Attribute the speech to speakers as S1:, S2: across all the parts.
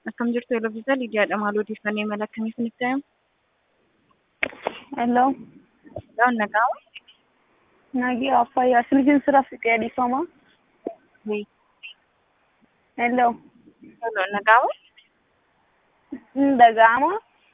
S1: Akkam jirtu Eloviisaa Lidiyaadha. Maal odeeffannee mala akkamii isinitti ta'e?
S2: Hello.
S1: Dhaan nagaama?
S2: Nagi Afayyaa silkiin sira fiqee dhiifama. Hello.
S1: Hello, nagaama?
S2: Dagama.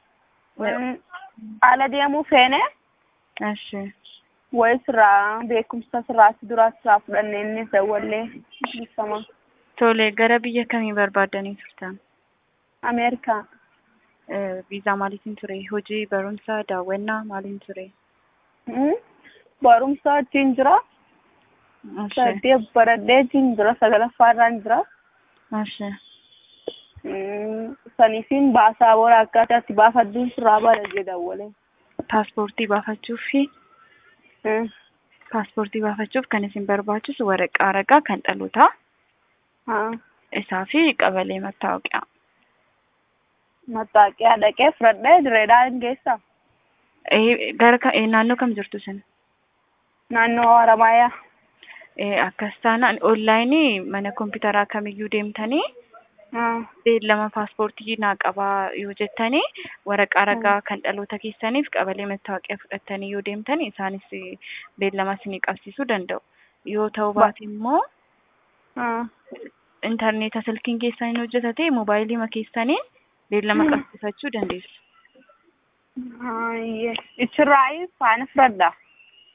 S2: Ala deemuu feene
S1: Ashi.
S2: wayi sirraa beekumsa sirraas duraas sirraa fudhannee inni dawwallee dhiifama.
S1: Tole, gara biyya kamii barbaadanii turtan?
S2: Ameerikaa.
S1: Viizaa maaliitiin ture? Hojii, barumsa, daawwannaa maaliin ture?
S2: Barumsa achiin jira.
S1: Ashi.
S2: Saddeet baradhee achiin jira. Sagalaffaarraan jira.
S1: Ashi.
S2: Saniifin baasaa booda akkaataatti baafadduun sirraa barajee dawwalee.
S1: Paaspoortii baafachuuf kan isin barbaachisu waraqaa ragaa kan dhalootaa isaa fi qabalee mattaawoqiyaa.
S2: Mattaawoqiyaa dhaqee fudhadhee direedhaan geessa.
S1: Naannoo kam jirtu isin?
S2: Naannoo Haramayaa.
S1: Akkas taanaan onlaayinii mana kompiitaraa kamiyyuu deemtanii beellama paaspoortii naa qabaa yoo jettanii waraqaa ragaa kan dhaloota keessaniif qabalee mattaawoqiyaa fudhattanii yoo deemtanii isaanis beellama isinii qabsiisuu danda'u. Yoo ta'uu baate immoo intarneeta silkiin keessaniin hojjetate moobaayilii keessanii beellama qabsiifachuu dandeessu.
S2: Ichirraa faana fudhadha.